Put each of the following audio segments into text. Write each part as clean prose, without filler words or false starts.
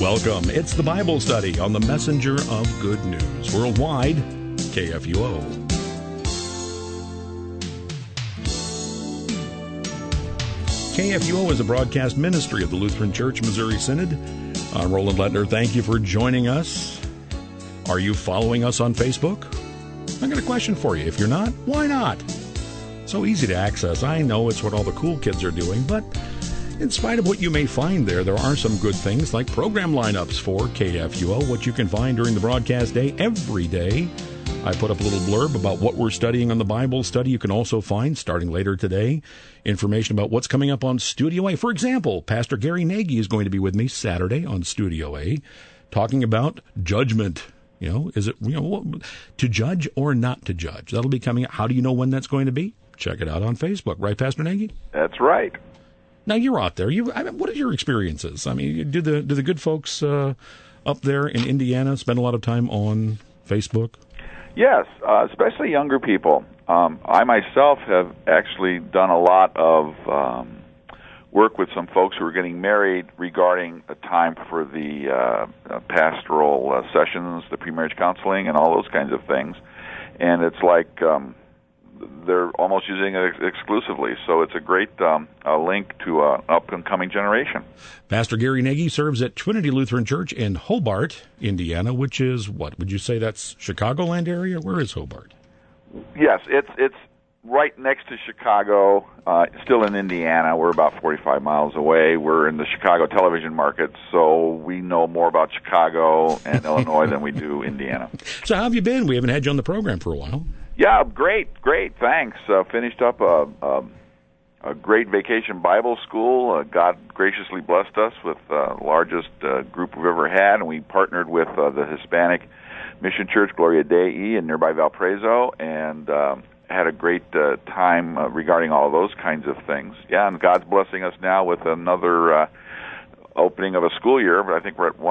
Welcome. It's the Bible study on the Messenger of Good News Worldwide, KFUO. KFUO is a broadcast ministry of the Lutheran Church Missouri Synod. I'm Roland Lettner. Thank you for joining us. Are you following us on Facebook? I got a question for you. If you're not, why not? So easy to access. I know it's what all the cool kids are doing, but in spite of what you may find there are some good things like program lineups for KFUO, what you can find during the broadcast day every day. I put up a little blurb about what we're studying on the Bible study. You can also find, starting later today, information about what's coming up on Studio A. For example, Pastor Gary Nagy is going to be with me Saturday on Studio A talking about judgment. Is it, to judge or not to judge? That'll be coming up. How do you know when that's going to be? Check it out on Facebook. Right, Pastor Nagy? That's right. Now, you're out there. What are your experiences? I mean, do the good folks up there in Indiana spend a lot of time on Facebook? Yes, especially younger people. I myself have actually done a lot of work with some folks who are getting married regarding a time for the pastoral sessions, the pre-marriage counseling, and all those kinds of things. And it's like they're almost using it exclusively, so it's a great link to an up-and-coming generation. Pastor Gary Nagy serves at Trinity Lutheran Church in Hobart, Indiana, which is, what, would you say that's Chicagoland area? Where is Hobart? Yes, it's right next to Chicago, still in Indiana. We're about 45 miles away. We're in the Chicago television market, so we know more about Chicago and Illinois than we do Indiana. So how have you been? We haven't had you on the program for a while. Yeah, great, thanks. Finished up a great vacation Bible school. God graciously blessed us with the largest group we've ever had, and we partnered with the Hispanic Mission Church, Gloria Dei, in nearby Valparaiso, and had a great time regarding all those kinds of things. Yeah, and God's blessing us now with another opening of a school year, but I think we're at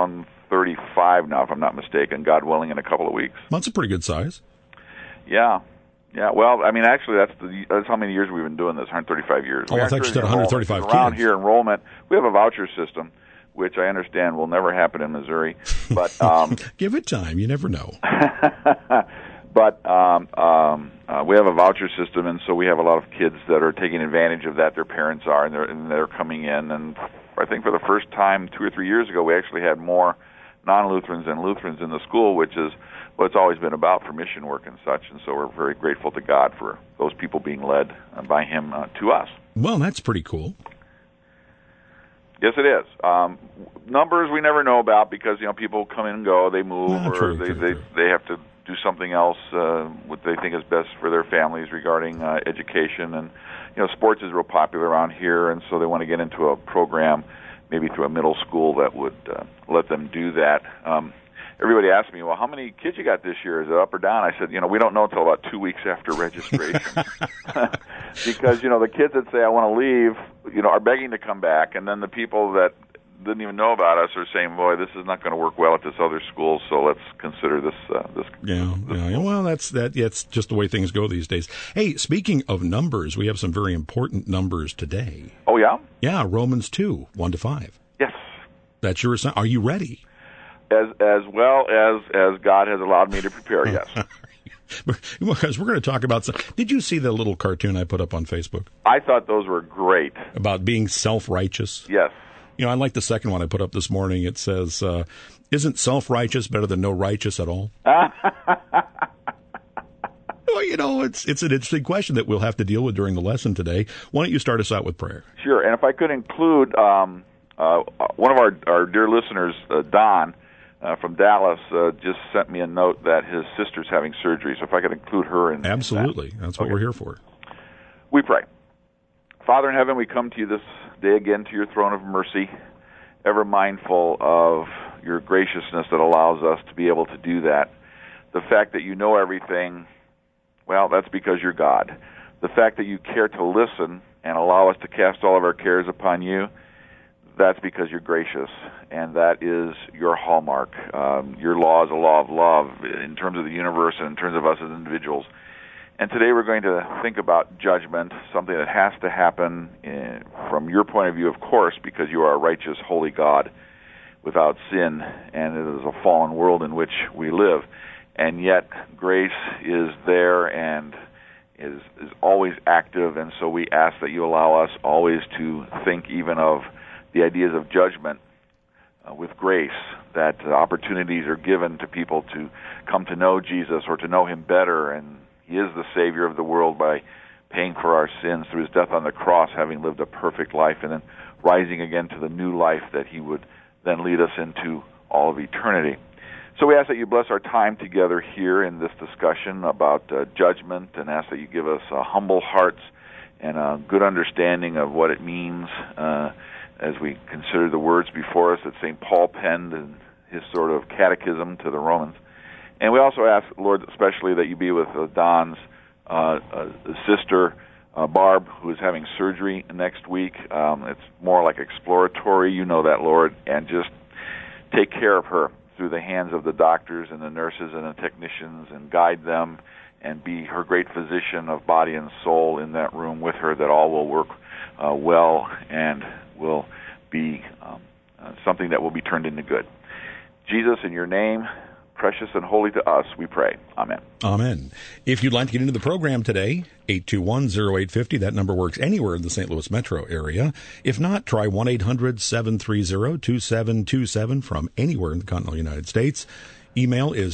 135 now, if I'm not mistaken, God willing, in a couple of weeks. That's a pretty good size. Yeah. Well, I mean, actually, that's how many years we've been doing this. 135 years. Oh, I thought you said 135 kids. Around here, enrollment, we have a voucher system, which I understand will never happen in Missouri. But give it time. You never know. But we have a voucher system, and so we have a lot of kids that are taking advantage of that. Their parents are, and they're coming in. And I think for the first time 2 or 3 years ago, we actually had more non-Lutherans than Lutherans in the school, which is what it's always been about for mission work and such. And so we're very grateful to God for those people being led by Him to us. Well, that's pretty cool. Yes, it is. Numbers we never know about because people come in and go, they move, they have to do something else what they think is best for their families regarding education. And sports is real popular around here, and so they want to get into a program maybe through a middle school that would let them do that. Everybody asks me, well, how many kids you got this year? Is it up or down? I said, we don't know until about 2 weeks after registration. Because, the kids that say, I want to leave, are begging to come back. And then the people that didn't even know about us are saying, boy, this is not going to work well at this other school, so let's consider this. Yeah. Well, that's just the way things go these days. Hey, speaking of numbers, we have some very important numbers today. Oh, yeah? Yeah, Romans 2, 1-5. Yes. That's your assignment. Are you ready? As well as God has allowed me to prepare, yes. Because we're going to talk about some. Did you see the little cartoon I put up on Facebook? I thought those were great. About being self-righteous? Yes. I like the second one I put up this morning. It says, isn't self-righteous better than no righteous at all? Well, it's an interesting question that we'll have to deal with during the lesson today. Why don't you start us out with prayer? Sure, and if I could include one of our dear listeners, Don, from Dallas, just sent me a note that his sister's having surgery, so if I could include her in Absolutely. That's what we're here for. We pray. Father in heaven, we come to you this day again to your throne of mercy, ever mindful of your graciousness that allows us to be able to do that. The fact that you know everything, well, that's because you're God. The fact that you care to listen and allow us to cast all of our cares upon you, that's because you're gracious, and that is your hallmark. Your law is a law of love in terms of the universe and in terms of us as individuals. And today we're going to think about judgment, something that has to happen from your point of view, of course, because you are a righteous, holy God. without sin, and it is a fallen world in which we live. And yet grace is there and is always active, and so we ask that you allow us always to think even of the ideas of judgment with grace, that opportunities are given to people to come to know Jesus or to know him better, and he is the Savior of the world by paying for our sins through his death on the cross, having lived a perfect life, and then rising again to the new life that he would then lead us into all of eternity. So we ask that you bless our time together here in this discussion about judgment, and ask that you give us humble hearts and a good understanding of what it means as we consider the words before us that St. Paul penned in his sort of catechism to the Romans. And we also ask, Lord, especially that you be with Don's sister, Barb, who is having surgery next week. It's more like exploratory, you know that, Lord, and just take care of her through the hands of the doctors and the nurses and the technicians, and guide them and be her great physician of body and soul in that room with her, that all will work well and will be something that will be turned into good. Jesus, in your name, precious and holy to us, we pray. Amen. Amen. If you'd like to get into the program today, 821-0850. That number works anywhere in the St. Louis metro area. If not, try 1-800-730-2727 from anywhere in the continental United States. Email is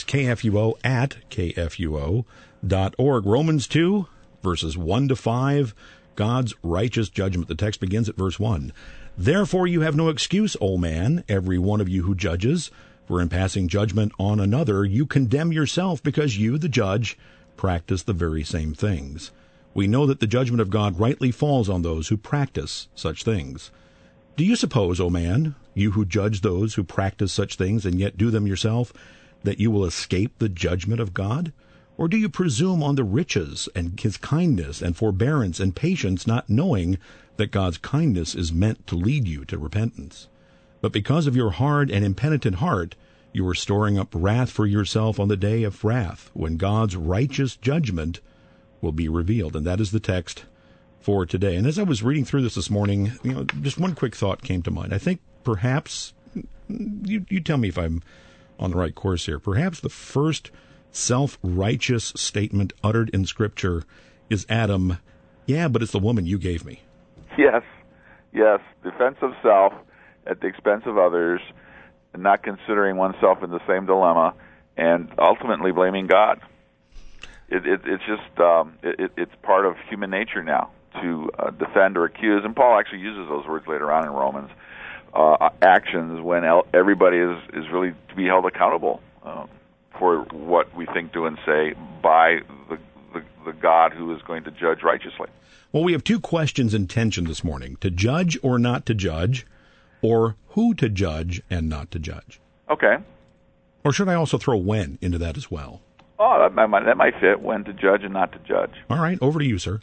kfuo@kfuo.org. Romans 2, verses 1 to 5, God's righteous judgment. The text begins at verse 1. Therefore you have no excuse, O man, every one of you who judges, for in passing judgment on another, you condemn yourself, because you, the judge, practice the very same things. We know that the judgment of God rightly falls on those who practice such things. Do you suppose, O man, you who judge those who practice such things and yet do them yourself, that you will escape the judgment of God? Or do you presume on the riches and his kindness and forbearance and patience, not knowing that God's kindness is meant to lead you to repentance? But because of your hard and impenitent heart, you are storing up wrath for yourself on the day of wrath, when God's righteous judgment will be revealed. And that is the text for today. And as I was reading through this morning, just one quick thought came to mind. I think perhaps, you tell me if I'm on the right course here, perhaps the first self-righteous statement uttered in Scripture is Adam, yeah, but it's the woman you gave me. Yes. Defense of self at the expense of others, and not considering oneself in the same dilemma, and ultimately blaming God. It's just it's part of human nature now to defend or accuse, and Paul actually uses those words later on in Romans. Actions when everybody is really to be held accountable for what we think, do, and say by the God who is going to judge righteously. Well, we have two questions in tension this morning: to judge or not to judge, or who to judge and not to judge. Okay. Or should I also throw when into that as well? Oh, that might fit, when to judge and not to judge. All right, over to you, sir.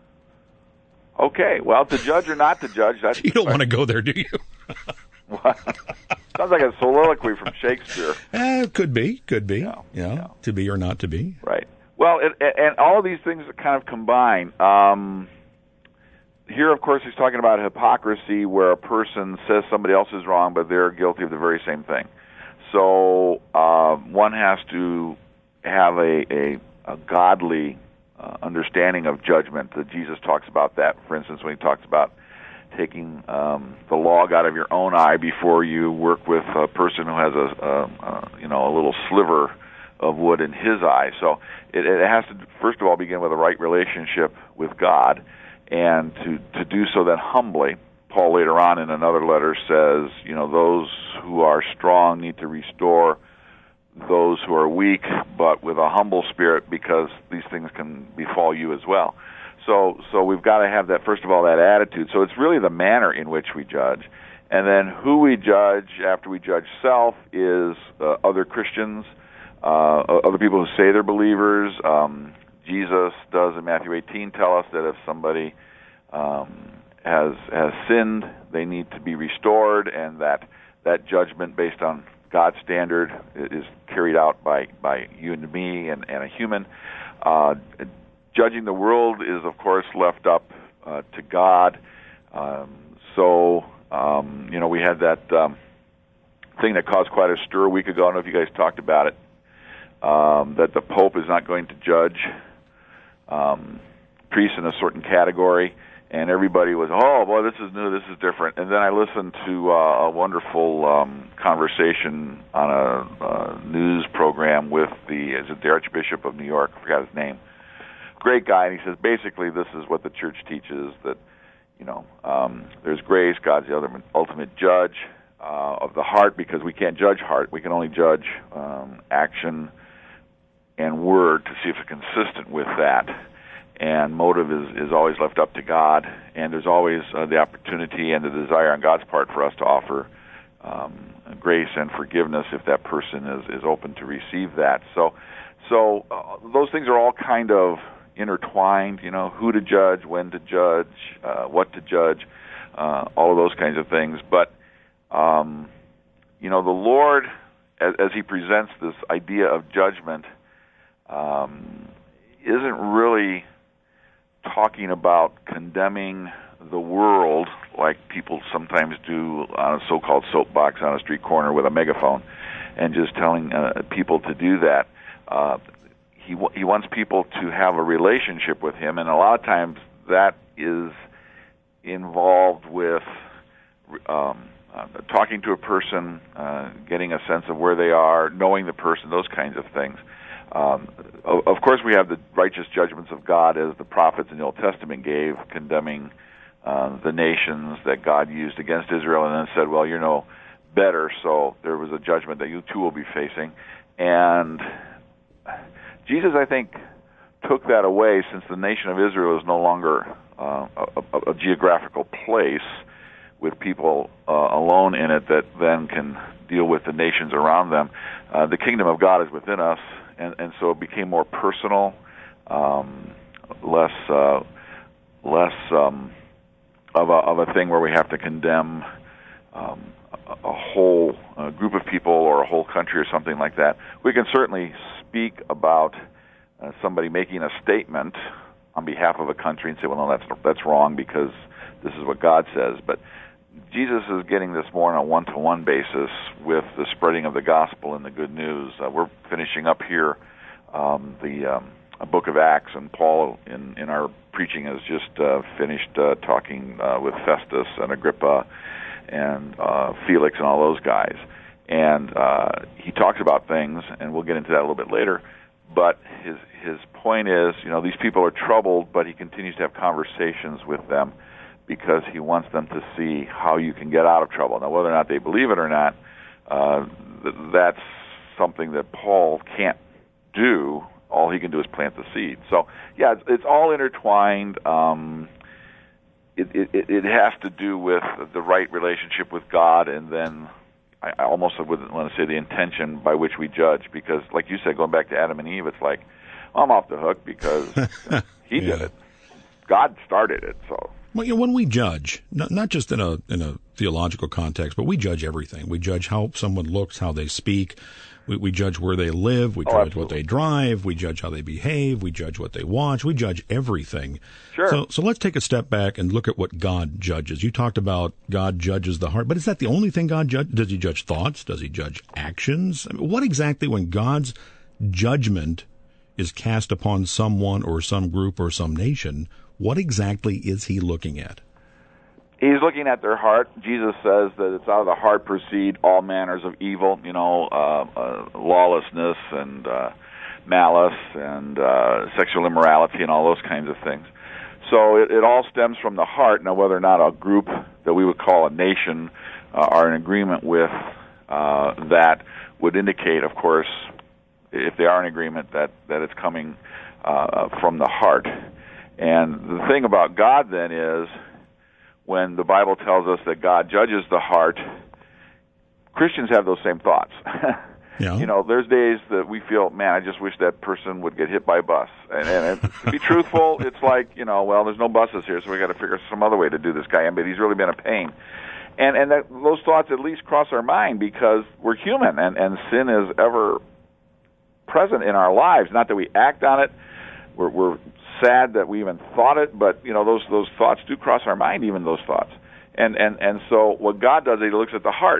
Okay, well, to judge or not to judge, that's... You don't want to go there, do you? Sounds like a soliloquy from Shakespeare. Could be. Yeah. To be or not to be. Right. Well, and all of these things kind of combine. Here, of course, he's talking about hypocrisy, where a person says somebody else is wrong, but they're guilty of the very same thing. So one has to have a godly understanding of judgment. That Jesus talks about that, for instance, when he talks about taking the log out of your own eye before you work with a person who has a little sliver of wood in his eye. So it has to, first of all, begin with a right relationship with God, and to do so then humbly. Paul later on in another letter says, those who are strong need to restore those who are weak, but with a humble spirit, because these things can befall you as well. So we've got to have that, first of all, that attitude. So it's really the manner in which we judge. And then who we judge after we judge self is other Christians, other people who say they're believers. Jesus does in Matthew 18 tell us that if somebody has sinned, they need to be restored, and that judgment based on God's standard is carried out by you and me and a human. Judging the world is, of course, left up to God. We had that thing that caused quite a stir a week ago. I don't know if you guys talked about it, that the Pope is not going to judge priests in a certain category, and everybody was, oh, boy, this is new, this is different. And then I listened to a wonderful conversation on a news program with the Archbishop of New York, I forgot his name. Great guy, and he says, basically, this is what the Church teaches, that, there's grace, God's the ultimate judge of the heart, because we can't judge heart. We can only judge action and word to see if it's consistent with that. And motive is always left up to God, and there's always the opportunity and the desire on God's part for us to offer grace and forgiveness if that person is open to receive that. So those things are all kind of intertwined, who to judge, when to judge, what to judge, all of those kinds of things. But, the Lord, as He presents this idea of judgment, isn't really talking about condemning the world like people sometimes do on a so-called soapbox on a street corner with a megaphone and just telling people to do that. He wants people to have a relationship with Him, and a lot of times that is involved with talking to a person, getting a sense of where they are, knowing the person, those kinds of things. Of course, we have the righteous judgments of God as the prophets in the Old Testament gave, condemning the nations that God used against Israel, and then said, well, you're no better, so there was a judgment that you too will be facing. And Jesus, I think, took that away, since the nation of Israel is no longer a geographical place with people alone in it that then can deal with the nations around them. The kingdom of God is within us, and so it became more personal, less of a thing where we have to condemn a whole group of people or a whole country or something like that. We can certainly speak about somebody making a statement on behalf of a country and say, well, no, that's wrong because this is what God says. But Jesus is getting this more on a one-to-one basis with the spreading of the gospel and the good news. We're finishing up here the book of Acts, and Paul, in our preaching, has just finished talking with Festus and Agrippa and Felix and all those guys. And he talks about things, and we'll get into that a little bit later, but his point is, these people are troubled, but he continues to have conversations with them because he wants them to see how you can get out of trouble. Now, whether or not they believe it or not, that's something that Paul can't do. All he can do is plant the seed. So, yeah, it's all intertwined. It has to do with the right relationship with God, and then I almost wouldn't want to say the intention by which we judge, because, like you said, going back to Adam and Eve, it's like, I'm off the hook because he did it. God started it, so. Well, when we judge, not just in a theological context, but we judge everything. We judge how someone looks, how they speak. We judge where they live. We judge what they drive. We judge how they behave. We judge what they watch. We judge everything. Sure. So let's take a step back and look at what God judges. You talked about God judges the heart, but is that the only thing God judges? Does He judge thoughts? Does He judge actions? I mean, what exactly, when God's judgment is cast upon someone or some group or some nation, what exactly is He looking at? He's looking at their heart. Jesus says that it's out of the heart proceed all manners of evil, lawlessness and malice and sexual immorality and all those kinds of things. So it all stems from the heart. Now, whether or not a group that we would call a nation are in agreement with that would indicate, of course, if they are in agreement, that it's coming from the heart. And the thing about God then is, when the Bible tells us that God judges the heart, Christians have those same thoughts. Yeah. There's days that we feel, man, I just wish that person would get hit by a bus. And to be truthful, it's like, well, there's no buses here, so we got to figure some other way to do this guy in, but he's really been a pain. And those thoughts at least cross our mind because we're human, and sin is ever present in our lives. Not that we act on it. We're sad that we even thought it, but those thoughts do cross our mind, even those thoughts. And so what God does, He looks at the heart,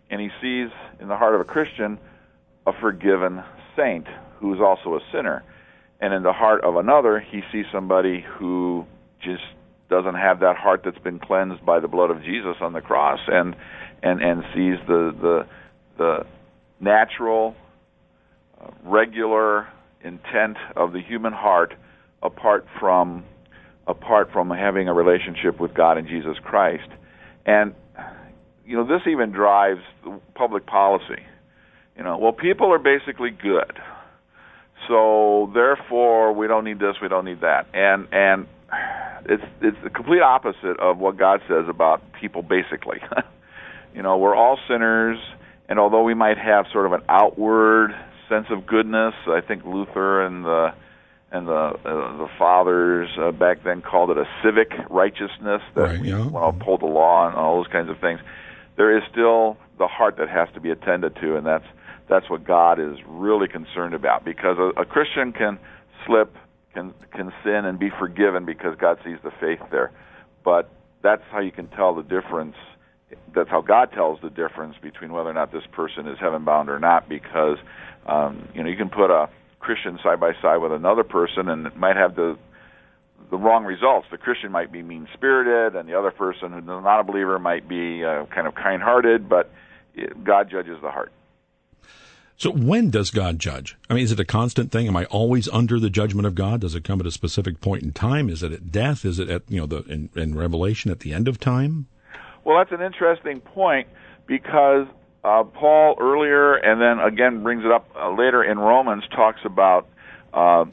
and he sees in the heart of a Christian a forgiven saint who is also a sinner. And in the heart of another, he sees somebody who just doesn't have that heart that's been cleansed by the blood of Jesus on the cross, and sees the natural, regular intent of the human heart apart from having a relationship with God and Jesus Christ. And this even drives public policy. Well, people are basically good, so therefore we don't need this, we don't need that, and it's the complete opposite of what God says about people. Basically, we're all sinners, and although we might have sort of an outward sense of goodness, I think Luther and the fathers back then called it a civic righteousness, that we want to uphold the law and all those kinds of things. There is still the heart that has to be attended to, and that's what God is really concerned about, because a Christian can slip, can sin and be forgiven because God sees the faith there. But that's how you can tell the difference. That's how God tells the difference between whether or not this person is heaven-bound or not, because you can put a Christian side by side with another person, and it might have the wrong results. The Christian might be mean-spirited, and the other person who's not a believer might be kind of kind-hearted, but God judges the heart. So when does God judge? I mean, is it a constant thing? Am I always under the judgment of God? Does it come at a specific point in time? Is it at death? Is it at, in Revelation at the end of time? Well, that's an interesting point, because Paul earlier, and then again brings it up later in Romans, talks about, and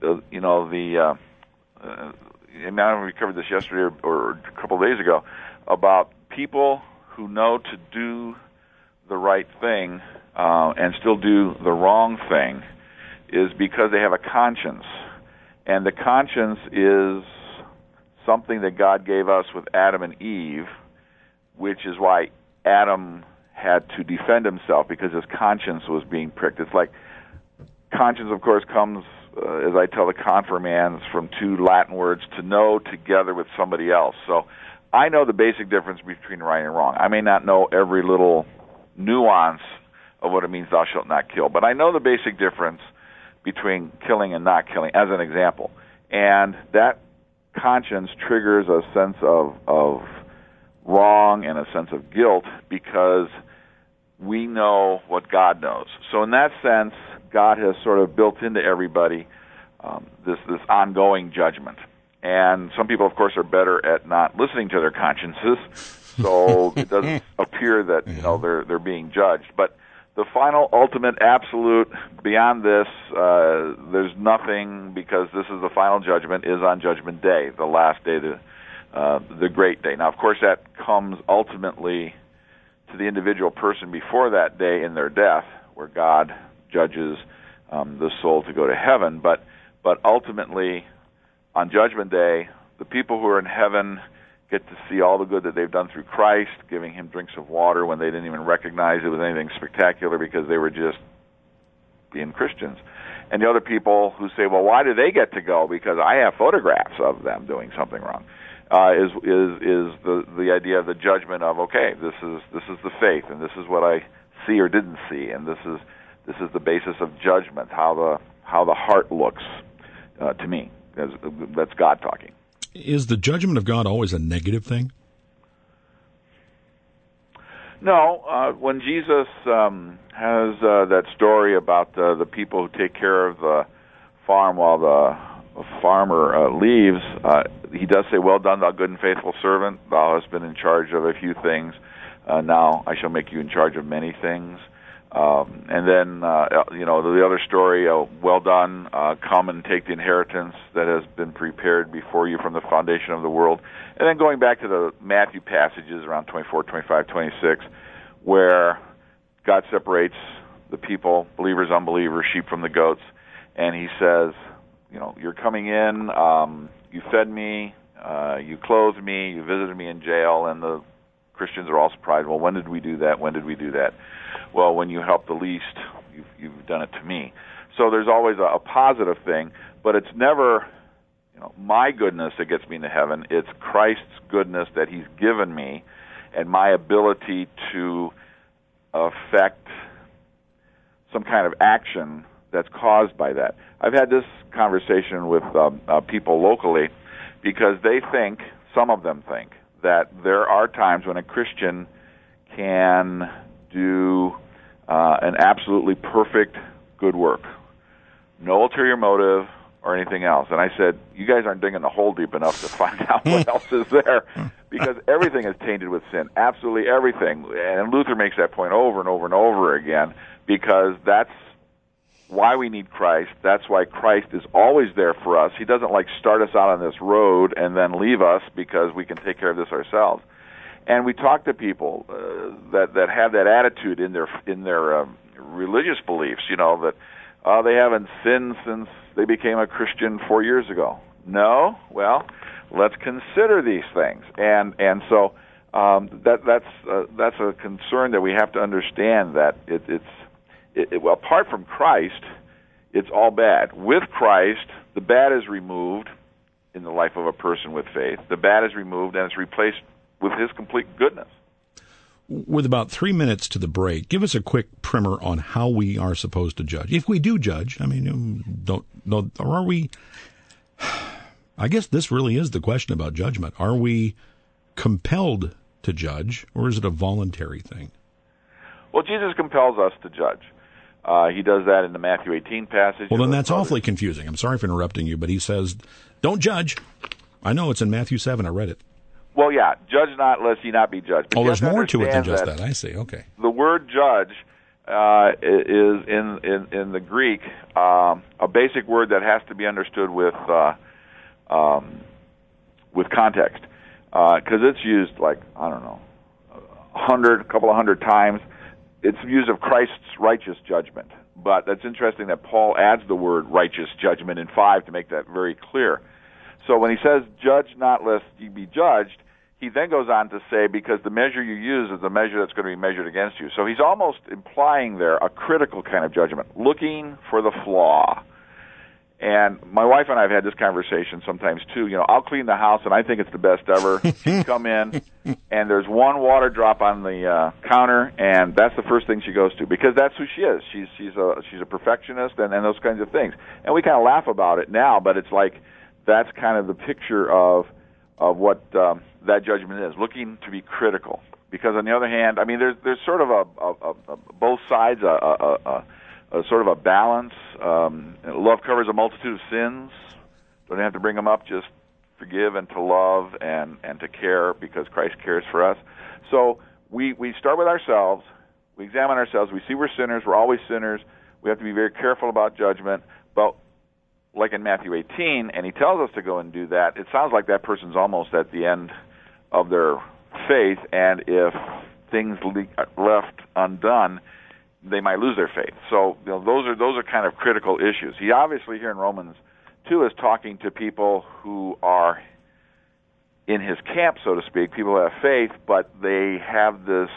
we covered this yesterday or a couple of days ago, about people who know to do the right thing and still do the wrong thing is because they have a conscience. And the conscience is something that God gave us with Adam and Eve, which is why Adam had to defend himself, because his conscience was being pricked. It's like, conscience, of course, comes, as I tell the confirmands, from two Latin words, to know together with somebody else. So I know the basic difference between right and wrong. I may not know every little nuance of what it means, thou shalt not kill, but I know the basic difference between killing and not killing, as an example. And that conscience triggers a sense of wrong and a sense of guilt, because we know what God knows. So in that sense, God has sort of built into everybody this ongoing judgment. And some people, of course, are better at not listening to their consciences, so it doesn't appear that they're being judged. But the final, ultimate, absolute, beyond this, there's nothing, because this is the final judgment, is on Judgment Day, the last day, the great day. Now, of course, that comes ultimately to the individual person before that day in their death, where God judges the soul to go to heaven. But ultimately, on Judgment Day, the people who are in heaven get to see all the good that they've done through Christ, giving him drinks of water when they didn't even recognize it was anything spectacular, because they were just being Christians. And the other people who say, well, why do they get to go? Because I have photographs of them doing something wrong. Is the idea of the judgment of, okay, this is the faith, and this is what I see or didn't see, and this is the basis of judgment, how the heart looks to me. That's God talking. Is the judgment of God always a negative thing? No. When Jesus has that story about the people who take care of the farm while the farmer leaves, he does say, well done, thou good and faithful servant. Thou hast been in charge of a few things. Now I shall make you in charge of many things. And then, the other story, well done, come and take the inheritance that has been prepared before you from the foundation of the world. And then going back to the Matthew passages around 24, 25, 26, where God separates the people, believers, unbelievers, sheep from the goats, and he says, you're coming in, you fed me, you clothed me, you visited me in jail, and the Christians are all surprised. Well, when did we do that? When did we do that? Well, when you help the least, you've done it to me. So there's always a positive thing, but it's never my goodness that gets me into heaven. It's Christ's goodness that he's given me, and my ability to affect some kind of action that's caused by that. I've had this conversation with people locally because they think, some of them think, that there are times when a Christian can do an absolutely perfect good work. No ulterior motive or anything else. And I said, you guys aren't digging the hole deep enough to find out what else is there, because everything is tainted with sin, absolutely everything. And Luther makes that point over and over and over again, because that's why we need Christ. That's why Christ is always there for us. He doesn't start us out on this road and then leave us because we can take care of this ourselves. And we talk to people that have that attitude in their religious beliefs, that they haven't sinned since they became a Christian 4 years ago. No? Well, let's consider these things. And so that's a concern that we have to understand, that well, apart from Christ, it's all bad. With Christ, the bad is removed in the life of a person with faith. The bad is removed, and it's replaced with His complete goodness. With about 3 minutes to the break, give us a quick primer on how we are supposed to judge. If we do judge, I mean, or are we? I guess this really is the question about judgment. Are we compelled to judge, or is it a voluntary thing? Well, Jesus compels us to judge. He does that in the Matthew 18 passage. Well, then that's awfully confusing. I'm sorry for interrupting you, but he says, don't judge. I know it's in Matthew 7. I read it. Well, yeah, judge not, lest ye not be judged. But there's more to it than just that. I see. Okay. The word judge is in the Greek a basic word that has to be understood with context, because it's used a couple of hundred times. It's used of Christ's righteous judgment. But that's interesting that Paul adds the word righteous judgment in 5 to make that very clear. So when he says, judge not lest ye be judged, he then goes on to say, because the measure you use is the measure that's going to be measured against you. So he's almost implying there a critical kind of judgment, looking for the flaw. And my wife and I have had this conversation sometimes too. I'll clean the house and I think it's the best ever. She'd come in and there's one water drop on the counter, and that's the first thing she goes to, because that's who she is. She's a perfectionist and those kinds of things. And we kind of laugh about it now, but it's that's kind of the picture of what that judgment is, looking to be critical. Because on the other hand, I mean, there's sort of a both sides, a sort of a balance. Love covers a multitude of sins. Don't have to bring them up. Just forgive and to love and to care, because Christ cares for us. So we start with ourselves. We examine ourselves. We see we're sinners. We're always sinners. We have to be very careful about judgment. But like in Matthew 18, and he tells us to go and do that, it sounds like that person's almost at the end of their faith, and if things left undone, they might lose their faith. So those are kind of critical issues. He obviously here in Romans 2 is talking to people who are in his camp, so to speak, people who have faith, but they have this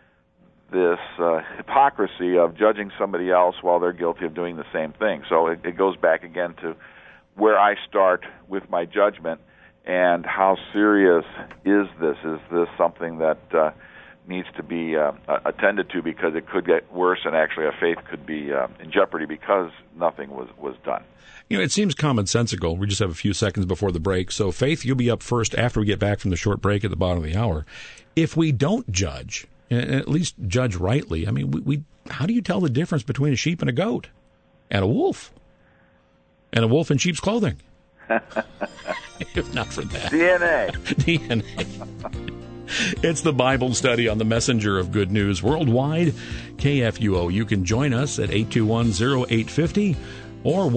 hypocrisy of judging somebody else while they're guilty of doing the same thing. So it goes back again to where I start with my judgment, and how serious is this? Is this something that needs to be attended to, because it could get worse, and actually a faith could be in jeopardy because nothing was done? It seems commonsensical. We just have a few seconds before the break. So, Faith, you'll be up first after we get back from the short break at the bottom of the hour. If we don't judge, and at least judge rightly, I mean, we how do you tell the difference between a sheep and a goat and a wolf? And a wolf in sheep's clothing? If not for that. DNA. It's the Bible study on the Messenger of Good News Worldwide, KFUO. You can join us at 821-0850 or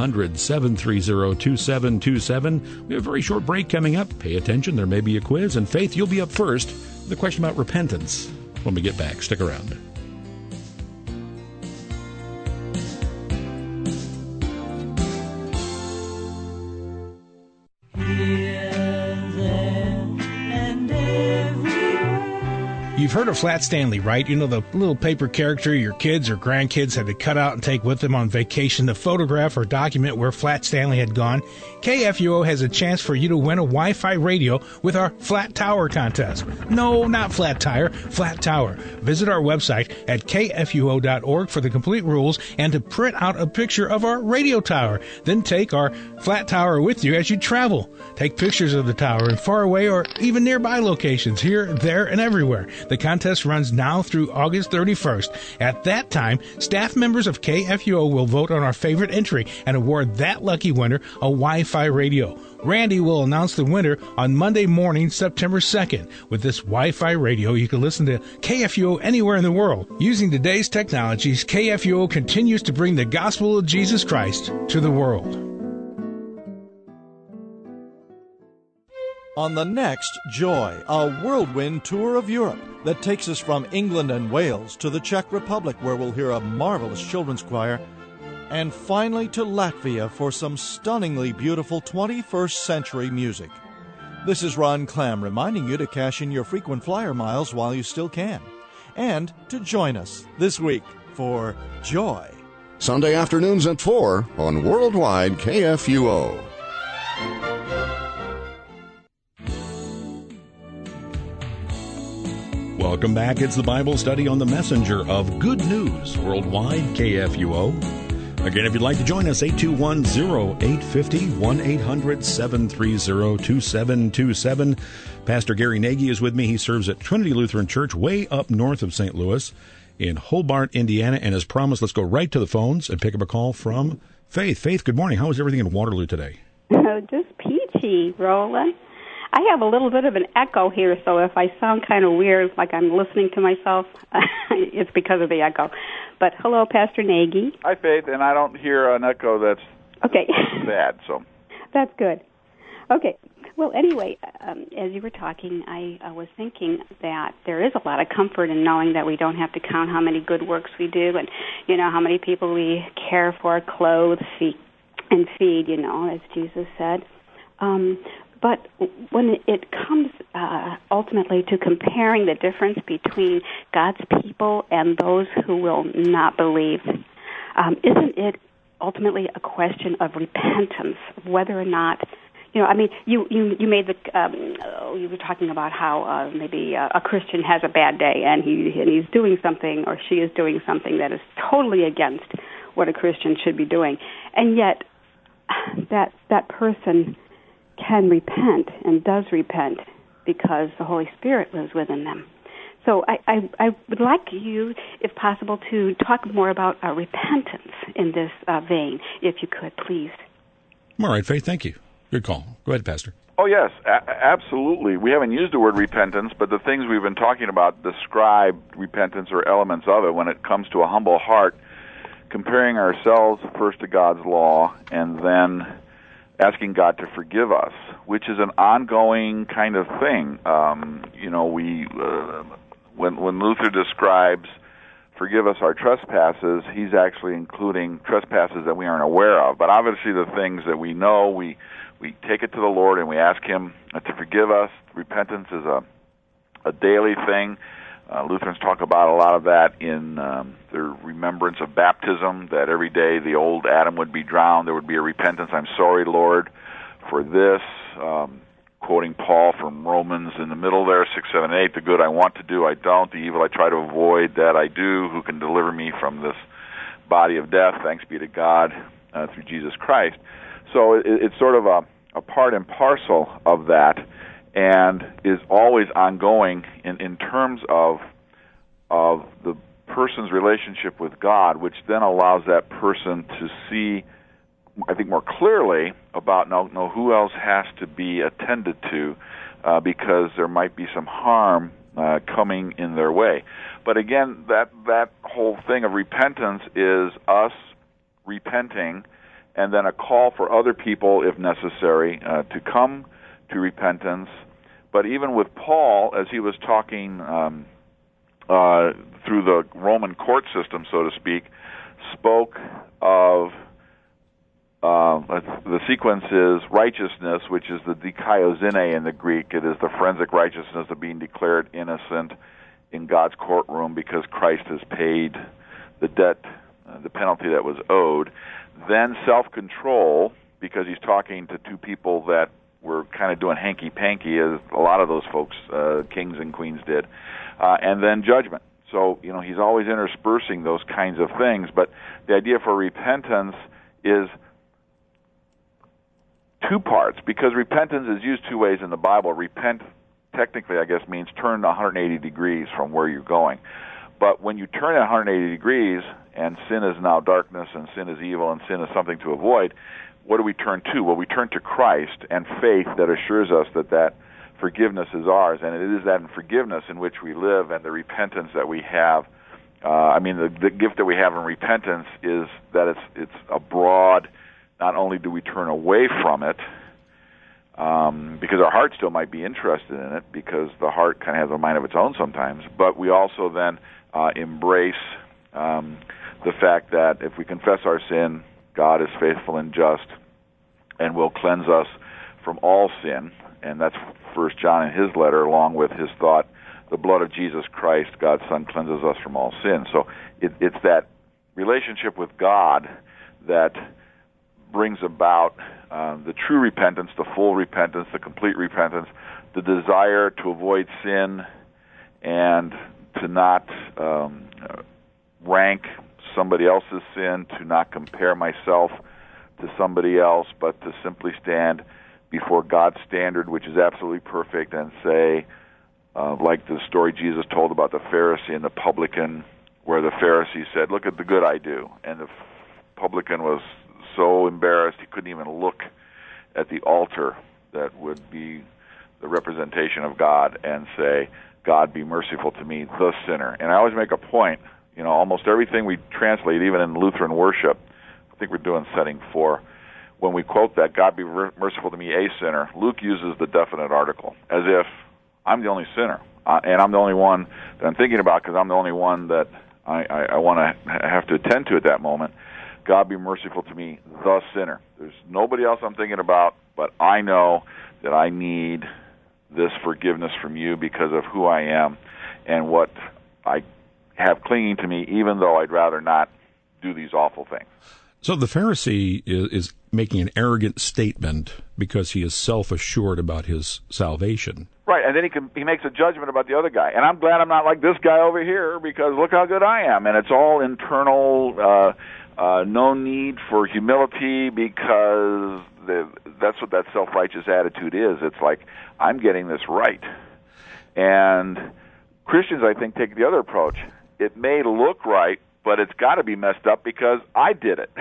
1-800-730-2727. We have a very short break coming up. Pay attention. There may be a quiz. And Faith, you'll be up first with a question about repentance when we get back. Stick around. You've heard of Flat Stanley, right? You know, the little paper character your kids or grandkids had to cut out and take with them on vacation to photograph or document where Flat Stanley had gone. KFUO has a chance for you to win a Wi-Fi radio with our Flat Tower contest. No, not Flat Tire, Flat Tower. Visit our website at kfuo.org for the complete rules and to print out a picture of our radio tower. Then take our Flat Tower with you as you travel. Take pictures of the tower in faraway or even nearby locations, here, there, and everywhere. The contest runs now through August 31st. At that time, staff members of KFUO will vote on our favorite entry and award that lucky winner a Wi-Fi radio. Randy will announce the winner on Monday morning, September 2nd. With this Wi-Fi radio, you can listen to KFUO anywhere in the world. Using today's technologies, KFUO continues to bring the gospel of Jesus Christ to the world. On the next Joy, a whirlwind tour of Europe that takes us from England and Wales to the Czech Republic, where we'll hear a marvelous children's choir, and finally to Latvia for some stunningly beautiful 21st century music. This is Ron Clam reminding you to cash in your frequent flyer miles while you still can, and to join us this week for Joy. Sunday afternoons at 4 on Worldwide KFUO. Welcome back. It's the Bible study on the Messenger of Good News, Worldwide KFUO. Again, if you'd like to join us, 821-0850, 1-800-730-2727. Pastor Gary Nagy is with me. He serves at Trinity Lutheran Church way up north of St. Louis in Hobart, Indiana. And as promised, let's go right to the phones and pick up a call from Faith. Faith, good morning. How is everything in Waterloo today? Just peachy, Roland. I have a little bit of an echo here, so if I sound kind of weird, like I'm listening to myself, it's because of the echo. But hello, Pastor Nagy. Hi, Faith, and I don't hear an echo that's bad, so. That's good. Okay. Well, anyway, as you were talking, I was thinking that there is a lot of comfort in knowing that we don't have to count how many good works we do and, you know, how many people we care for, clothe, feed, you know, as Jesus said. But when it comes ultimately to comparing the difference between God's people and those who will not believe, isn't it ultimately a question of repentance, whether or not, you know, I mean, you made the, you were talking about how maybe a Christian has a bad day and he's doing something or she is doing something that is totally against what a Christian should be doing. And yet that person can repent and does repent because the Holy Spirit lives within them. So I would like you, if possible, to talk more about repentance in this vein, if you could, please. All right, Faith, thank you. Good call. Go ahead, Pastor. Oh, yes, absolutely. We haven't used the word repentance, but the things we've been talking about describe repentance or elements of it when it comes to a humble heart, comparing ourselves first to God's law and then asking God to forgive us, which is an ongoing kind of thing. You know, when Luther describes forgive us our trespasses, he's actually including trespasses that we aren't aware of. But obviously the things that we know, we take it to the Lord and we ask Him to forgive us. Repentance is a daily thing. Lutherans talk about a lot of that in their remembrance of baptism, that every day the old Adam would be drowned. There would be a repentance. I'm sorry, Lord, for this. Quoting Paul from Romans in the middle there, 6, 7, 8, the good I want to do, I don't. The evil I try to avoid, that I do. Who can deliver me from this body of death? Thanks be to God through Jesus Christ. So it's sort of a part and parcel of that, and is always ongoing in terms of the person's relationship with God, which then allows that person to see, I think, more clearly about know who else has to be attended to, because there might be some harm coming in their way. But again, that whole thing of repentance is us repenting, and then a call for other people, if necessary, to come to repentance. But even with Paul, as he was talking through the Roman court system, so to speak, spoke of the sequence is righteousness, which is the dikaiosine in the Greek. It is the forensic righteousness of being declared innocent in God's courtroom because Christ has paid the debt, the penalty that was owed. Then self-control, because he's talking to two people that were kind of doing hanky-panky, as a lot of those folks, kings and queens, did. And then judgment. So, he's always interspersing those kinds of things. But the idea for repentance is two parts, because repentance is used two ways in the Bible. Repent, technically, I guess, means turn 180 degrees from where you're going. But when you turn 180 degrees, and sin is now darkness, and sin is evil, and sin is something to avoid, what do we turn to? Well, we turn to Christ and faith that assures us that forgiveness is ours, and it is that in forgiveness in which we live, and the repentance that we have. The gift that we have in repentance is that it's a broad. Not only do we turn away from it, because our heart still might be interested in it, because the heart kind of has a mind of its own sometimes, but we also then embrace the fact that if we confess our sin, God is faithful and just and will cleanse us from all sin. And that's 1 John in his letter, along with his thought, the blood of Jesus Christ, God's Son, cleanses us from all sin. So it's that relationship with God that brings about the true repentance, the full repentance, the complete repentance, the desire to avoid sin and to not rank somebody else's sin, to not compare myself to somebody else, but to simply stand before God's standard, which is absolutely perfect, and say, like the story Jesus told about the Pharisee and the publican, where the Pharisee said, "Look at the good I do," and the publican was so embarrassed he couldn't even look at the altar that would be the representation of God and say, "God, be merciful to me, the sinner." And I always make a point, almost everything we translate, even in Lutheran worship, I think we're doing setting 4, when we quote that, "God be merciful to me, a sinner," Luke uses the definite article, as if I'm the only sinner, and I'm the only one that I'm thinking about because I'm the only one that I want to have to attend to at that moment. God be merciful to me, the sinner. There's nobody else I'm thinking about, but I know that I need this forgiveness from you because of who I am and what I have clinging to me, even though I'd rather not do these awful things. So the Pharisee is making an arrogant statement because he is self-assured about his salvation. Right, and then he makes a judgment about the other guy. And I'm glad I'm not like this guy over here because look how good I am. And it's all internal, no need for humility because that's what that self-righteous attitude is. It's like, I'm getting this right. And Christians, I think, take the other approach. It may look right, but it's got to be messed up because I did it.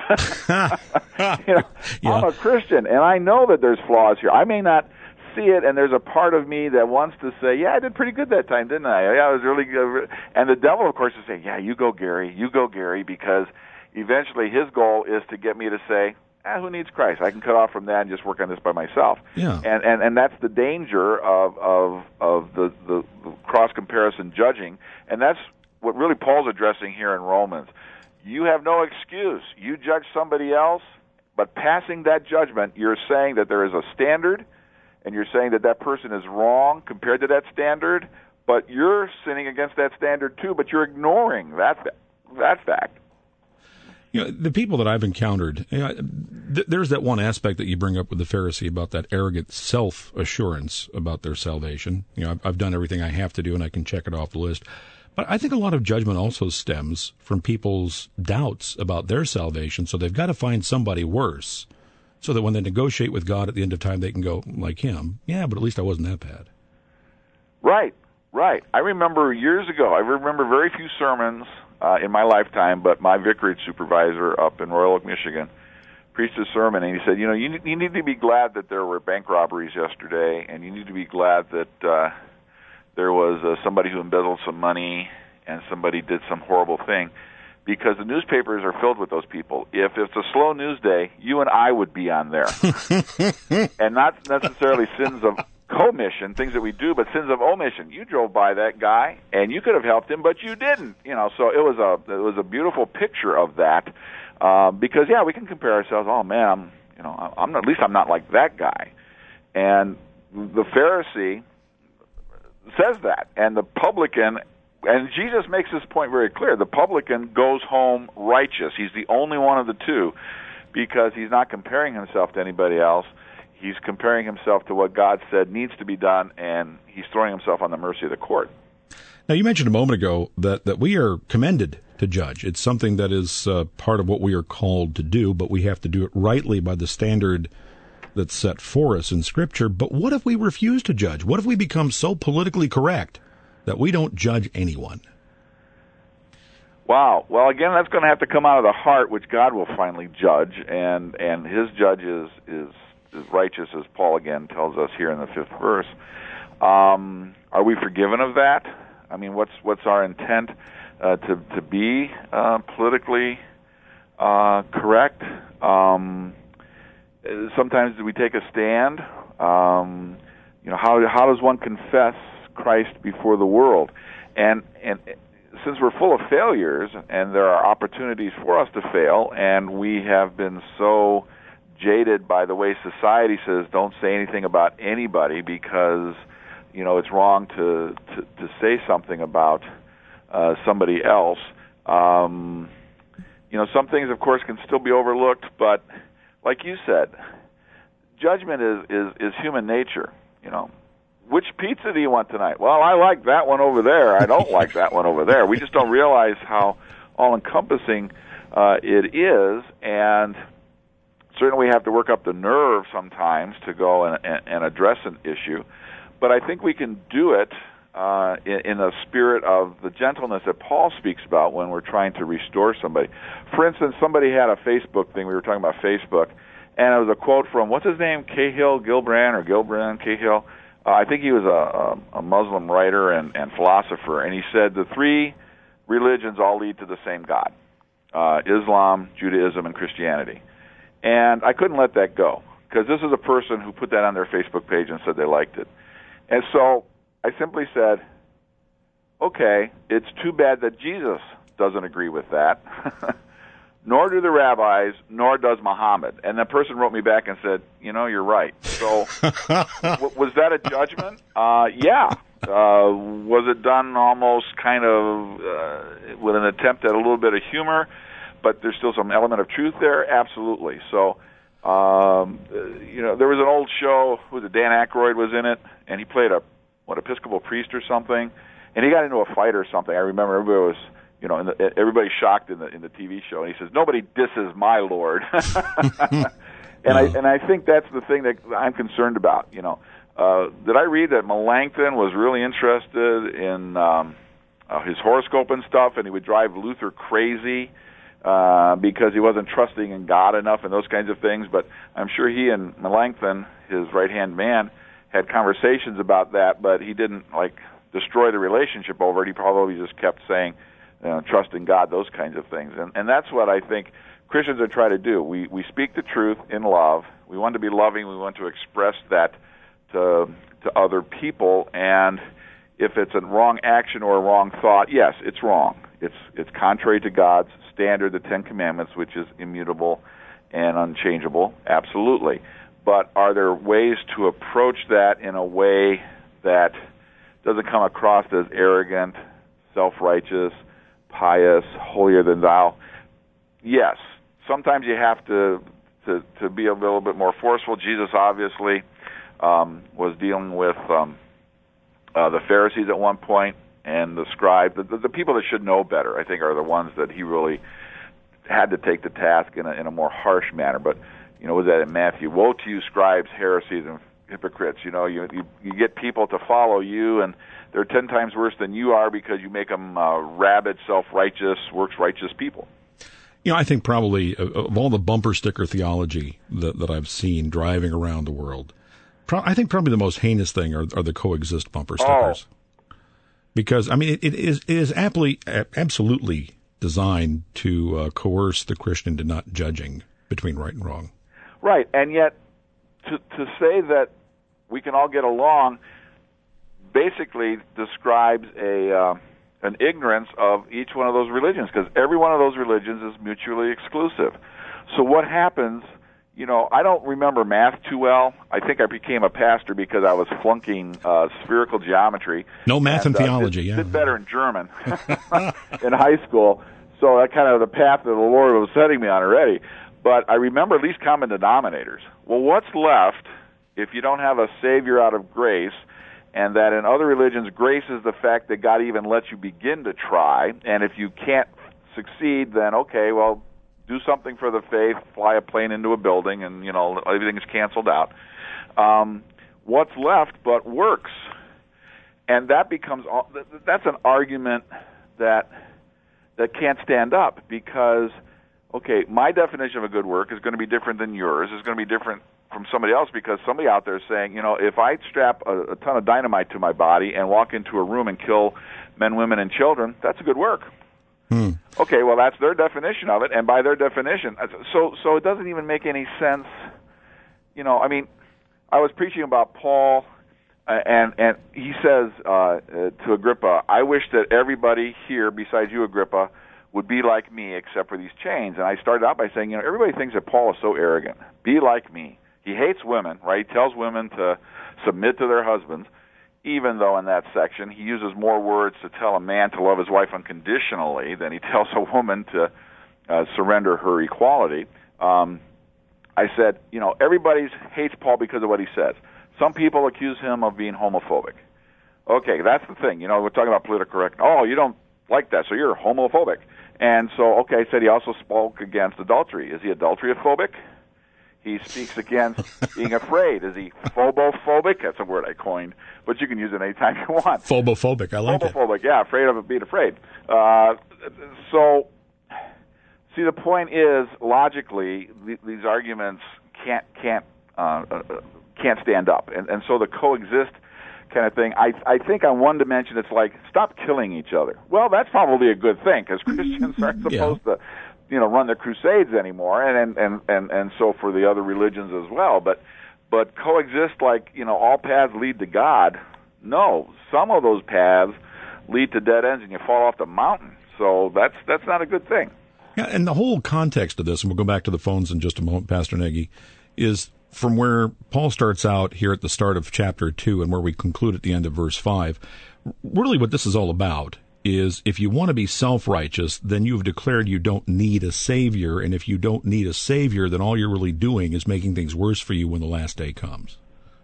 Yeah. I'm a Christian, and I know that there's flaws here. I may not see it, and there's a part of me that wants to say, "Yeah, I did pretty good that time, didn't I? Yeah, I was really good." And the devil, of course, is saying, "Yeah, you go, Gary," because eventually his goal is to get me to say, who needs Christ? I can cut off from that and just work on this by myself. Yeah. And that's the danger of the cross-comparison judging, and that's what really Paul's addressing here in Romans. You have no excuse. You judge somebody else, but passing that judgment, you're saying that there is a standard, and you're saying that person is wrong compared to that standard, but you're sinning against that standard too, but you're ignoring that fact. The people that I've encountered, there's that one aspect that you bring up with the Pharisee about that arrogant self-assurance about their salvation. I've done everything I have to do, and I can check it off the list. But I think a lot of judgment also stems from people's doubts about their salvation, so they've got to find somebody worse, so that when they negotiate with God at the end of time, they can go, like him, "Yeah, but at least I wasn't that bad." Right. I remember years ago, very few sermons in my lifetime, but my vicarage supervisor up in Royal Oak, Michigan, preached a sermon, and he said, you need to be glad that there were bank robberies yesterday, and you need to be glad that there was somebody who embezzled some money and somebody did some horrible thing, because the newspapers are filled with those people. If it's a slow news day, you and I would be on there. And not necessarily sins of commission, things that we do, but sins of omission. You drove by that guy, and you could have helped him, but you didn't. So it was a beautiful picture of that, because we can compare ourselves. Oh man, I'm at least I'm not like that guy. And the Pharisee says that, and the publican and Jesus makes this point very clear. The publican goes home righteous. He's the only one of the two, because he's not comparing himself to anybody else. He's comparing himself to what God said needs to be done, and he's throwing himself on the mercy of the court. Now, you mentioned a moment ago that we are commended to judge. It's something that is part of what we are called to do, but we have to do it rightly by the standard that's set for us in Scripture. But what if we refuse to judge? What if we become so politically correct that we don't judge anyone? Wow. Well, again, that's going to have to come out of the heart, which God will finally judge, and his judge is righteous, as Paul again tells us here in the 5th verse. Are we forgiven of that? I mean, what's our intent to be politically correct? Sometimes we take a stand. How does one confess Christ before the world? And since we're full of failures, and there are opportunities for us to fail, and we have been so jaded by the way society says don't say anything about anybody because it's wrong to say something about somebody else. Some things, of course, can still be overlooked, but like you said, judgment is human nature. Which pizza do you want tonight? Well, I like that one over there. I don't like that one over there. We just don't realize how all-encompassing it is, and certainly we have to work up the nerve sometimes to go and address an issue. But I think we can do it in the spirit of the gentleness that Paul speaks about when we're trying to restore somebody. For instance, somebody had a Facebook thing. We were talking about Facebook, and it was a quote from, what's his name, Cahill. I think he was a Muslim writer and philosopher, and he said the three religions all lead to the same God, Islam, Judaism, and Christianity. And I couldn't let that go, because this is a person who put that on their Facebook page and said they liked it. And so I simply said, okay, it's too bad that Jesus doesn't agree with that, nor do the rabbis, nor does Muhammad. And the person wrote me back and said, you're right. So was that a judgment? Yeah. Was it done almost kind of with an attempt at a little bit of humor, but there's still some element of truth there? Absolutely. So, there was an old show, Dan Aykroyd was in it, and he played Episcopal priest or something, and he got into a fight or something. I remember everybody was, everybody shocked in the TV show, and he says, "Nobody disses my Lord." And I think that's the thing that I'm concerned about. Did I read that Melanchthon was really interested in his horoscope and stuff, and he would drive Luther crazy because he wasn't trusting in God enough and those kinds of things. But I'm sure he and Melanchthon, his right-hand man, had conversations about that, but he didn't destroy the relationship over it. He probably just kept saying, trust in God, those kinds of things. And that's what I think Christians are trying to do. We speak the truth in love. We want to be loving. We want to express that to other people. And if it's a wrong action or a wrong thought, yes, it's wrong. It's contrary to God's standard, the Ten Commandments, which is immutable and unchangeable, absolutely. But are there ways to approach that in a way that doesn't come across as arrogant, self-righteous, pious, holier than thou? Yes. Sometimes you have to be a little bit more forceful. Jesus obviously was dealing with the Pharisees at one point, and the scribes. The people that should know better, I think, are the ones that he really had to take to task in a more harsh manner. But was that in Matthew? Woe to you, scribes, Pharisees, and hypocrites! You get people to follow you, and they're 10 times worse than you are because you make them rabid, self-righteous, works-righteous people. I think probably of all the bumper sticker theology that I've seen driving around the world, I think probably the most heinous thing are the coexist bumper stickers. Oh. Because, it is absolutely designed to coerce the Christian into not judging between right and wrong. Right, and yet to say that we can all get along basically describes an ignorance of each one of those religions, because every one of those religions is mutually exclusive. So what happens I don't remember math too well. I think I became a pastor because I was flunking spherical geometry. No math and theology, did better in German in high school. So that kind of the path that the Lord was setting me on already. But I remember least common denominators. Well, what's left if you don't have a Savior out of grace, and that in other religions, grace is the fact that God even lets you begin to try, and if you can't succeed, then okay, well, do something for the faith, fly a plane into a building, and, everything's canceled out. What's left but works? And that that's an argument that can't stand up because, okay, my definition of a good work is going to be different than yours, is going to be different from somebody else because somebody out there is saying, if I strap a ton of dynamite to my body and walk into a room and kill men, women, and children, that's a good work. Okay, well, that's their definition of it, and by their definition, so it doesn't even make any sense. I was preaching about Paul, and he says to Agrippa, I wish that everybody here, besides you, Agrippa, would be like me except for these chains. And I started out by saying, everybody thinks that Paul is so arrogant. Be like me. He hates women, right? He tells women to submit to their husbands, even though in that section he uses more words to tell a man to love his wife unconditionally than he tells a woman to surrender her equality. I said, everybody hates Paul because of what he says. Some people accuse him of being homophobic. Okay, that's the thing. We're talking about political correctness. Oh, you don't like that, so you're homophobic. And so, okay, I said he also spoke against adultery. Is he adultery-phobic? He speaks against being afraid. Is he phobophobic? That's a word I coined, but you can use it anytime you want. Phobophobic, I like it. Phobophobic, yeah, afraid of being afraid. So, see, the point is, logically, these arguments can't stand up, and so the coexist kind of thing. I think on one dimension, it's like stop killing each other. Well, that's probably a good thing because Christians aren't supposed to run the crusades anymore, and so for the other religions as well. But coexist like, all paths lead to God. No, some of those paths lead to dead ends and you fall off the mountain. So that's not a good thing. Yeah, and the whole context of this, and we'll go back to the phones in just a moment, Pastor Nagy, is from where Paul starts out here at the start of chapter 2 and where we conclude at the end of verse 5. Really what this is all about is if you want to be self-righteous, then you've declared you don't need a Savior, and if you don't need a Savior, then all you're really doing is making things worse for you when the last day comes.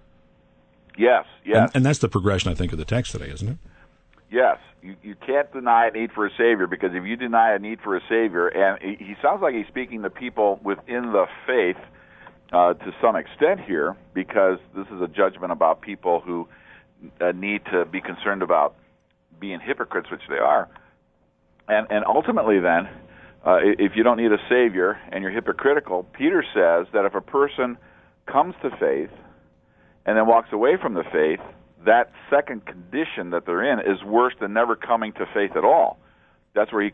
Yes. And that's the progression, I think, of the text today, isn't it? Yes. You can't deny a need for a Savior, because if you deny a need for a Savior, and he sounds like he's speaking to people within the faith to some extent here, because this is a judgment about people who need to be concerned about being hypocrites, which they are. And ultimately then, if you don't need a Savior and you're hypocritical, Peter says that if a person comes to faith and then walks away from the faith, that second condition that they're in is worse than never coming to faith at all. That's where he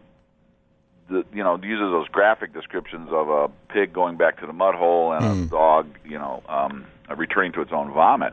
uses those graphic descriptions of a pig going back to the mud hole and a dog, returning to its own vomit.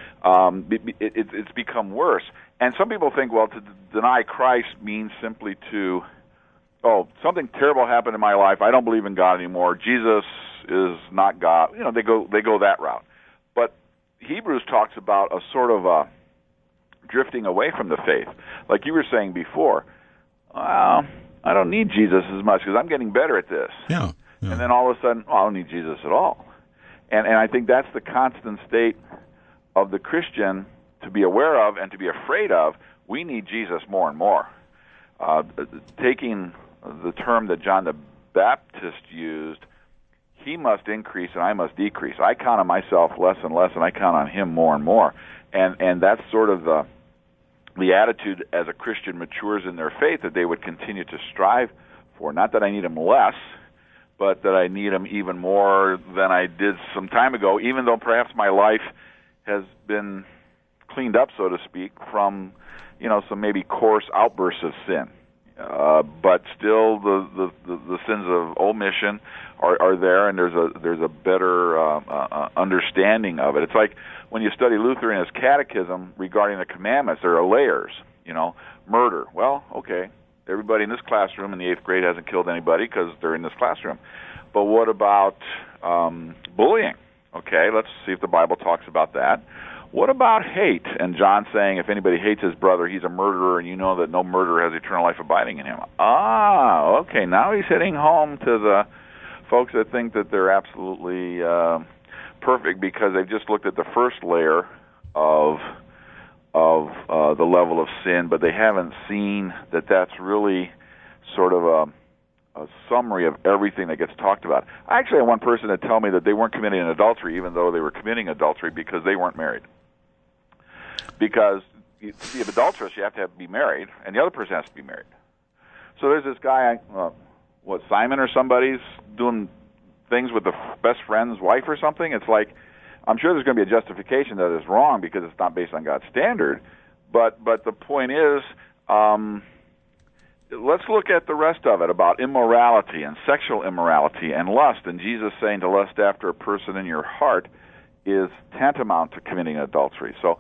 It's become worse. And some people think, well, to deny Christ means simply to, something terrible happened in my life. I don't believe in God anymore. Jesus is not God. They go that route. But Hebrews talks about a sort of drifting away from the faith. Like you were saying before, I don't need Jesus as much because I'm getting better at this. Yeah. And then all of a sudden, I don't need Jesus at all. And I think that's the constant state of the Christian to be aware of and to be afraid of. We need Jesus more and more. Taking the term that John the Baptist used, he must increase and I must decrease. I count on myself less and less, and I count on him more and more. And that's sort of the attitude as a Christian matures in their faith, that they would continue to strive for. Not that I need him less, but that I need him even more than I did some time ago, even though perhaps my life has been cleaned up, so to speak, from some maybe coarse outbursts of sin. But still, the sins of omission are there, and there's a better understanding of it. It's like when you study Luther in his catechism regarding the commandments, there are layers. Murder. Well, okay, everybody in this classroom in the 8th grade hasn't killed anybody because they're in this classroom. But what about bullying? Okay, let's see if the Bible talks about that. What about hate? And John saying if anybody hates his brother, he's a murderer, and you know that no murderer has eternal life abiding in him. Okay, now he's hitting home to the folks that think that they're absolutely perfect because they've just looked at the first layer of the level of sin, but they haven't seen that that's really sort of a summary of everything that gets talked about. I actually had one person that tell me that they weren't committing an adultery even though they were committing adultery because they weren't married. Because to be an adulteress, you have to be married, and the other person has to be married. So there's this guy, Simon or somebody's doing things with the best friend's wife or something. It's like, I'm sure there's going to be a justification that is wrong because it's not based on God's standard. But the point is, let's look at the rest of it about immorality and sexual immorality and lust. And Jesus saying to lust after a person in your heart is tantamount to committing adultery. So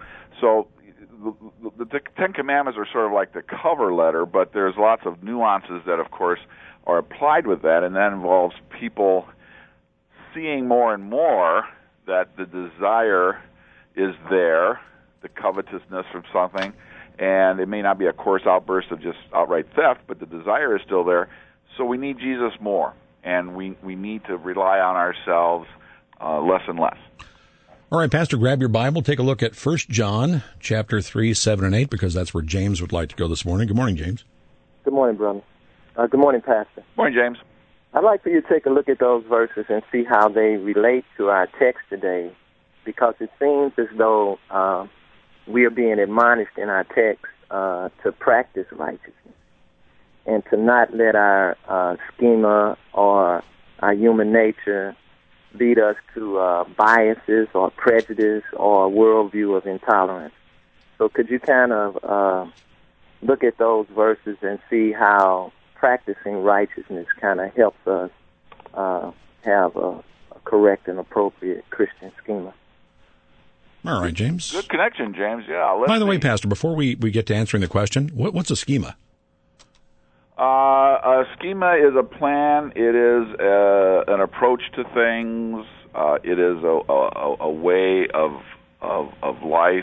the Ten Commandments are sort of like the cover letter, but there's lots of nuances that, of course, are applied with that, and that involves people seeing more and more that the desire is there, the covetousness from something, and it may not be a coarse outburst of just outright theft, but the desire is still there. So we need Jesus more, and we need to rely on ourselves less and less. All right, Pastor, grab your Bible. Take a look at 1 John chapter 3, 7, and 8, because that's where James would like to go this morning. Good morning, James. Good morning, brother. Good morning, Pastor. Morning, James. I'd like for you to take a look at those verses and see how they relate to our text today, because it seems as though we are being admonished in our text to practice righteousness and to not let our schema or our human nature lead us to biases or prejudice or a worldview of intolerance. So could you kind of look at those verses and see how practicing righteousness kind of helps us have a correct and appropriate Christian schema? All right, James. Good connection, James. Yeah. By the way, Pastor, before we get to answering the question, what's a schema? A schema is a plan. It is an approach to things. It is a way of life.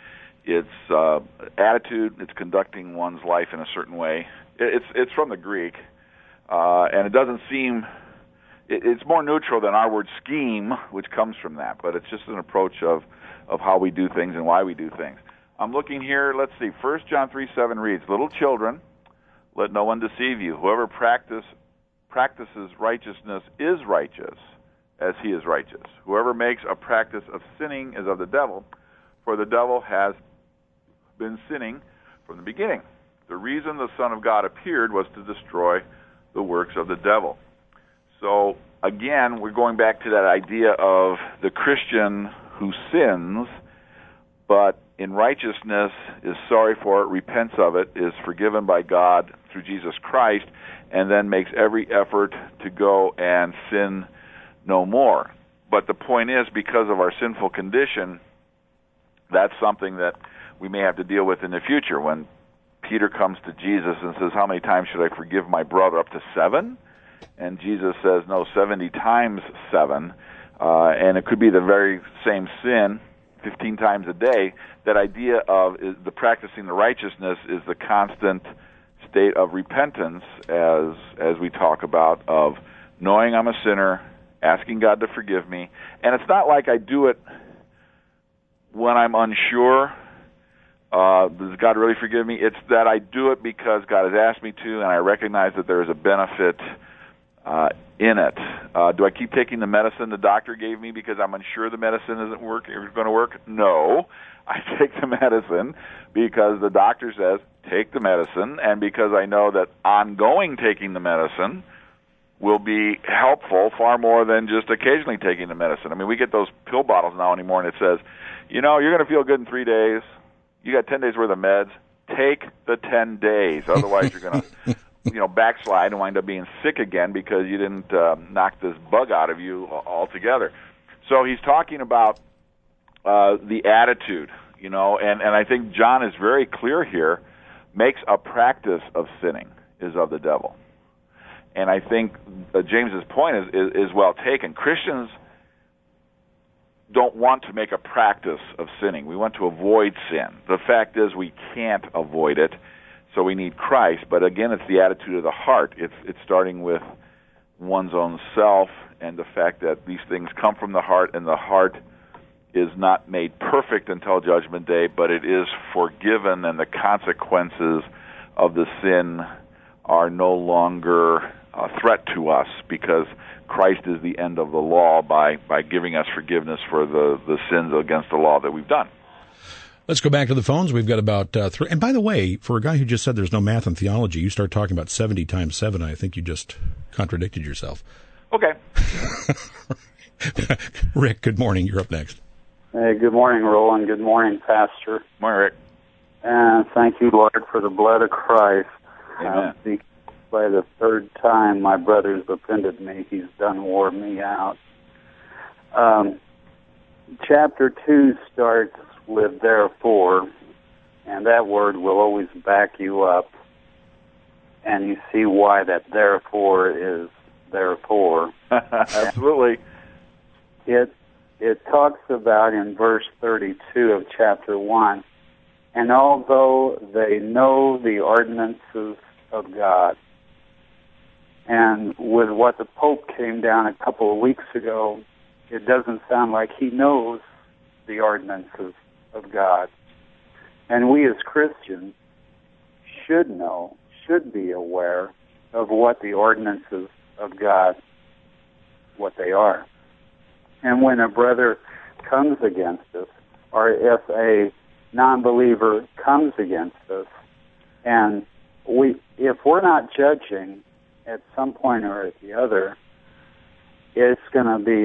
It's attitude. It's conducting one's life in a certain way. It's from the Greek, and it doesn't seem. It's more neutral than our word scheme, which comes from that. But it's just an approach of how we do things and why we do things. I'm looking here. Let's see. 1 John 3:7 reads, "Little children, let no one deceive you. Whoever practices righteousness is righteous, as he is righteous. Whoever makes a practice of sinning is of the devil, for the devil has been sinning from the beginning. The reason the Son of God appeared was to destroy the works of the devil." So, again, we're going back to that idea of the Christian who sins, but in righteousness is sorry for it, repents of it, is forgiven by God through Jesus Christ, and then makes every effort to go and sin no more. But the point is, because of our sinful condition, that's something that we may have to deal with in the future. When Peter comes to Jesus and says, "How many times should I forgive my brother? Up to 7?" And Jesus says, "No, 70 times 7. And it could be the very same sin 15 times a day. That idea of the practicing the righteousness is the constant state of repentance, as we talk about, of knowing I'm a sinner, asking God to forgive me. And it's not like I do it when I'm unsure, does God really forgive me? It's that I do it because God has asked me to, and I recognize that there is a benefit in it. Do I keep taking the medicine the doctor gave me because I'm unsure the medicine isn't going to work? No. I take the medicine because the doctor says, take the medicine, and because I know that ongoing taking the medicine will be helpful far more than just occasionally taking the medicine. I mean, we get those pill bottles now anymore, and it says, you're going to feel good in 3 days. You got 10 days worth of meds. Take the 10 days. Otherwise, you're going to backslide and wind up being sick again because you didn't knock this bug out of you altogether. So he's talking about the attitude, and I think John is very clear here, makes a practice of sinning is of the devil. And I think James's point is well taken. Christians don't want to make a practice of sinning. We want to avoid sin. The fact is we can't avoid it, so we need Christ. But again, it's the attitude of the heart. It's starting with one's own self and the fact that these things come from the heart, and the heart is not made perfect until Judgment Day, but it is forgiven, and the consequences of the sin are no longer a threat to us because Christ is the end of the law by giving us forgiveness for the sins against the law that we've done. Let's go back to the phones. We've got about three. And by the way, for a guy who just said there's no math in theology, you start talking about 70 times 7. I think you just contradicted yourself. Okay. Rick, good morning. You're up next. Hey, good morning, Roland. Good morning, Pastor. Morning, Rick. And thank you, Lord, for the blood of Christ. Amen. By the third time my brother's offended me, he's done wore me out. Chapter 2 starts with therefore, and that word will always back you up. And you see why that therefore is therefore. Absolutely. It talks about in verse 32 of chapter 1, and although they know the ordinances of God, and with what the Pope came down a couple of weeks ago, it doesn't sound like he knows the ordinances of God. And we as Christians should know, should be aware of what the ordinances of God, what they are. And when a brother comes against us, or if a non-believer comes against us, and if we're not judging at some point or at the other, it's going to be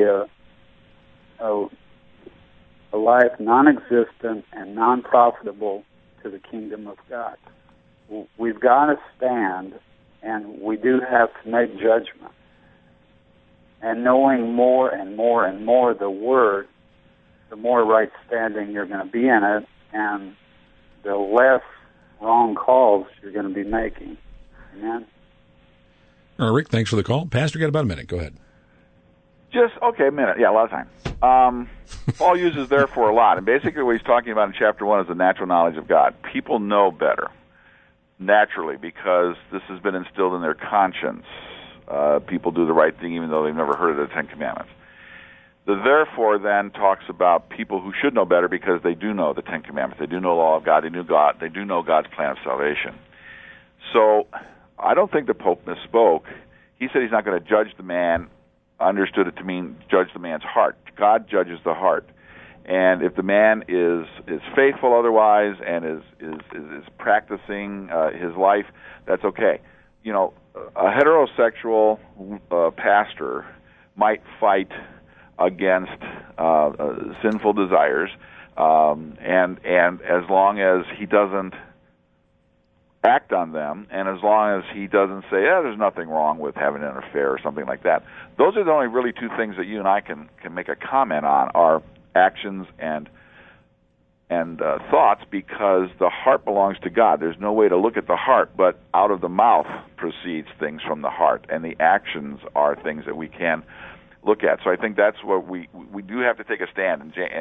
a life non-existent and non-profitable to the kingdom of God. We've got to stand, and we do have to make judgment. And knowing more and more and more the Word, the more right standing you're going to be in it, and the less wrong calls you're going to be making. Amen? Rick, thanks for the call. Pastor, got about a minute. Go ahead. A minute. Yeah, a lot of time. Paul uses therefore a lot, and basically what he's talking about in chapter 1 is the natural knowledge of God. People know better, naturally, because this has been instilled in their conscience. People do the right thing even though they've never heard of the Ten Commandments. The therefore then talks about people who should know better because they do know the Ten Commandments. They do know the law of God. They do know God's plan of salvation. So I don't think the Pope misspoke. He said he's not going to judge the man, understood it to mean judge the man's heart. God judges the heart. And if the man is faithful otherwise and is practicing his life, that's okay. You know, a heterosexual pastor might fight against sinful desires, and as long as he doesn't act on them, and as long as he doesn't say, there's nothing wrong with having an affair or something like that, those are the only really two things that you and I can make a comment on, are actions and thoughts, because the heart belongs to God. There's no way to look at the heart, but out of the mouth proceeds things from the heart, and the actions are things that we can look at. So I think that's what we do have to take a stand,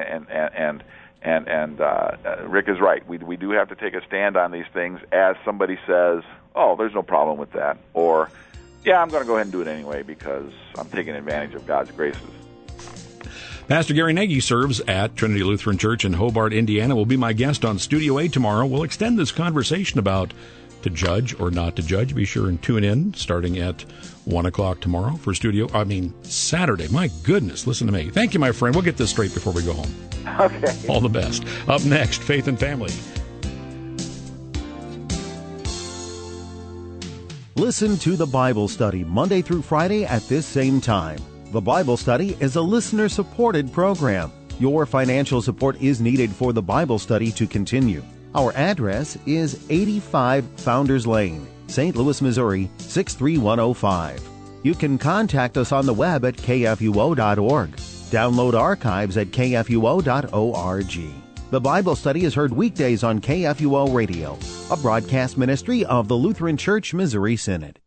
and Rick is right. We do have to take a stand on these things as somebody says, oh, there's no problem with that, or yeah, I'm going to go ahead and do it anyway because I'm taking advantage of God's graces. Pastor Gary Nagy serves at Trinity Lutheran Church in Hobart, Indiana. Will be my guest on Studio A tomorrow. We'll extend this conversation about to judge or not to judge. Be sure and tune in starting at 1 o'clock tomorrow for Saturday. My goodness, listen to me. Thank you, my friend. We'll get this straight before we go home. Okay. All the best. Up next, Faith and Family. Listen to the Bible Study Monday through Friday at this same time. The Bible Study is a listener-supported program. Your financial support is needed for the Bible Study to continue. Our address is 85 Founders Lane, St. Louis, Missouri, 63105. You can contact us on the web at kfuo.org. Download archives at kfuo.org. The Bible Study is heard weekdays on KFUO Radio, a broadcast ministry of the Lutheran Church Missouri Synod.